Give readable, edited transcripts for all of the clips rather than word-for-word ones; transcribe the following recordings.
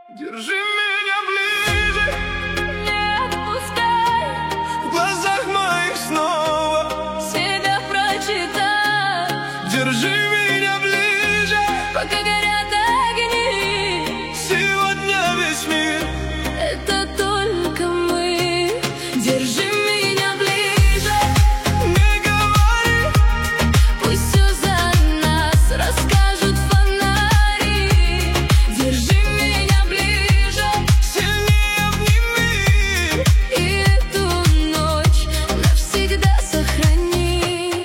Держи меня ближе, не отпускай, в глазах моих снова себя прочитай. Держи меня ближе, Пока горят огни, сегодня весь мир это только мы. Держи меня ближе, не говори, пусть все за нас расскажут фонари. Держи меня ближе, сильнее обними. и эту ночь навсегда сохрани.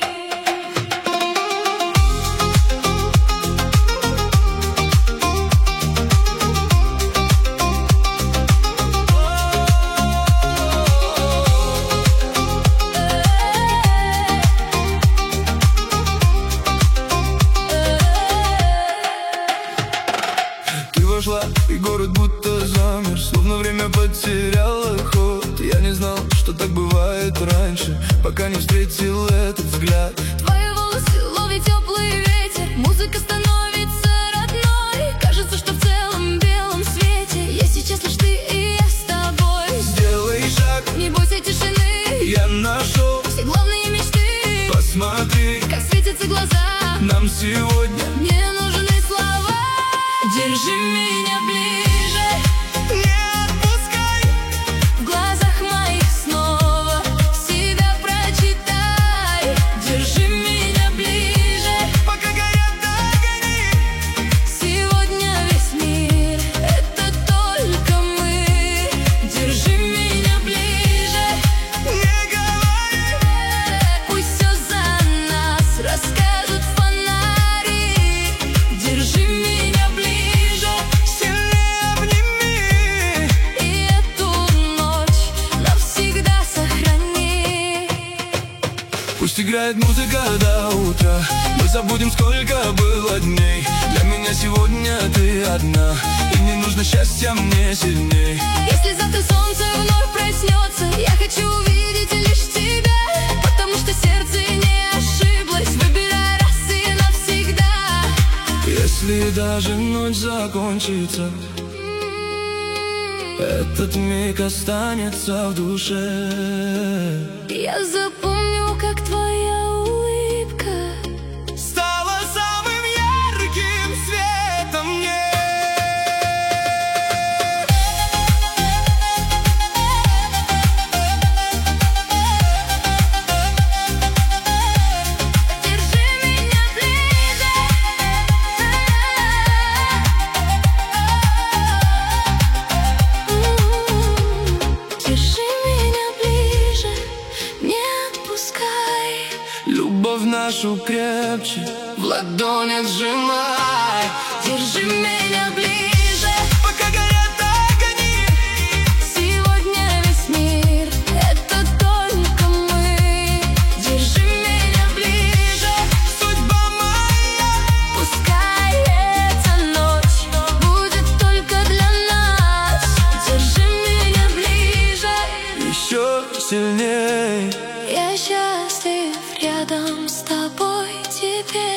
Ты вошла, и город будто замер, словно время потеряло ход. Я не знал, что так бывает раньше, пока не встретил этот взгляд. Твои волосы ловит теплый ветер, музыка становится родной. Кажется, что в целом белом свете я сейчас лишь ты и я с тобой. Сделай шаг, Не бойся тишины, я нашел. все главные мечты. Посмотри, Как светятся глаза, нам сегодня мне нужны слова. Держи меня ближе, не отпускай. в глазах моих снова себя прочитай. Держи меня ближе, Пока горят огни, сегодня весь мир это только мы. Держи меня ближе, не говори, пусть все за нас расскажут фонари. Держи меня ближе, сильнее обними. и эту ночь навсегда сохрани. Пусть играет музыка до утра, мы забудем, сколько было дней. Для меня сегодня ты одна, и не нужно счастья мне сильней. Если завтра солнце вновь проснется, я хочу увидеть лишь тебя, потому что сердце не ошиблось, выбирай раз и навсегда. Если даже ночь закончится, этот миг останется в душе. Я запомню, как твоя улыбка Стала самым ярким светом мне. держи меня ближе. Держи меня ближе, не отпускай. Любовь нашу крепче в ладонях сжимай. Держи меня ближе, Пока горят огни, сегодня весь мир это только мы. Держи меня ближе, судьба моя. пускай эта ночь будет только для нас. Держи меня ближе, Еще сильней. я счастлив рядом с тобой теперь.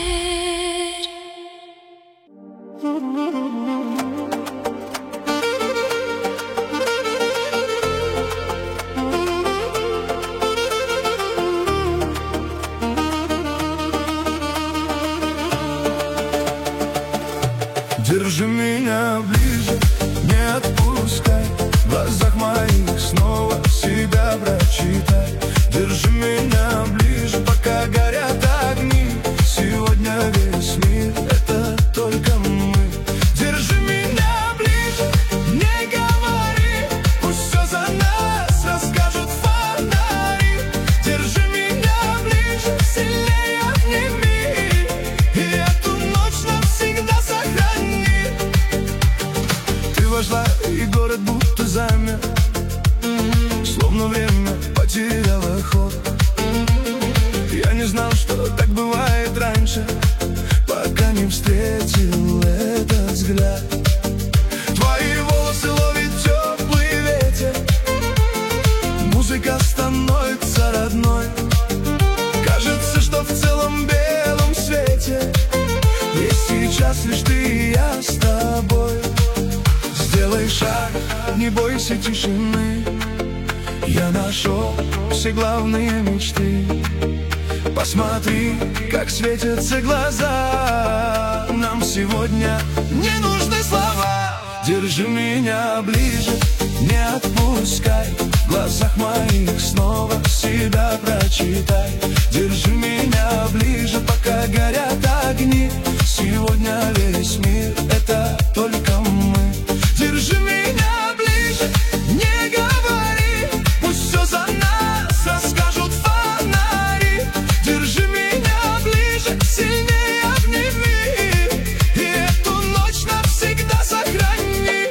Держи меня ближе, не отпускай. В глазах моих снова себя прочитай. Держи меня ближе, пока горят огни. Сегодня весь мир это только мы. Держи меня ближе, не говори, пусть все за нас расскажут фонари. Держи меня ближе, сильнее обними, и эту ночь навсегда сохрани. Ты вошла, и город будто замер, словно время потеряло ход. Я не знал, что так бывает раньше, пока не встретил этот взгляд. Твои волосы ловит теплый ветер, музыка становится родной. Кажется, что в целом белом свете есть сейчас лишь ты и я с тобой. не бойся тишины. Я нашел все главные мечты. Посмотри, как светятся глаза. Нам сегодня не нужны слова. Держи меня ближе, не отпускай. В глазах моих снова себя прочитай. Держи меня ближе, пока горят огни. Сегодня весь мир — это только мы. Держи меня ближе, не говори, пусть все за нас расскажут фонари. Держи меня ближе, сильнее обними, и эту ночь навсегда сохрани.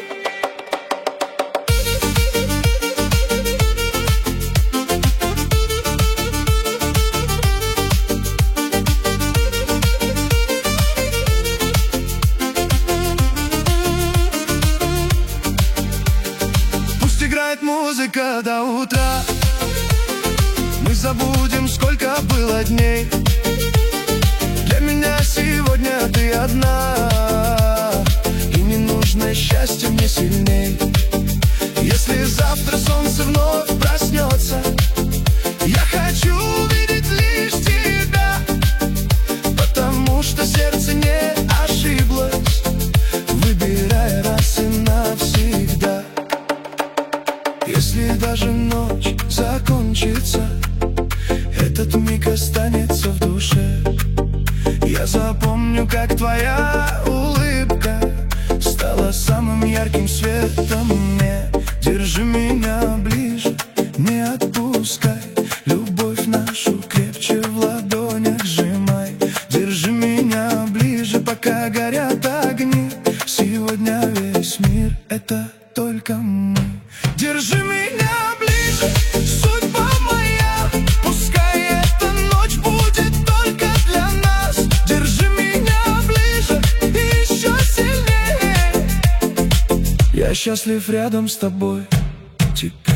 Играет музыка до утра. Мы забудем, сколько было дней. Для меня сегодня ты одна, и не нужно счастье мне сильней. Если завтра солнце вновь проснется, я хочу увидеть лишь тебя, потому что сердце не ошиблось, выбирая раз и навсегда. Если даже ночь закончится, этот миг останется в душе. Я запомню, как твоя улыбка стала самым ярким светом мне. Держи меня ближе, не отпускай. Любовь нашу крепче в ладонях сжимай. Держи меня ближе, пока горят огни. Сегодня весь мир — это только мы. Держи меня ближе, судьба моя. Пускай эта ночь будет только для нас. Держи меня ближе и еще сильнее. Я счастлив рядом с тобой теперь.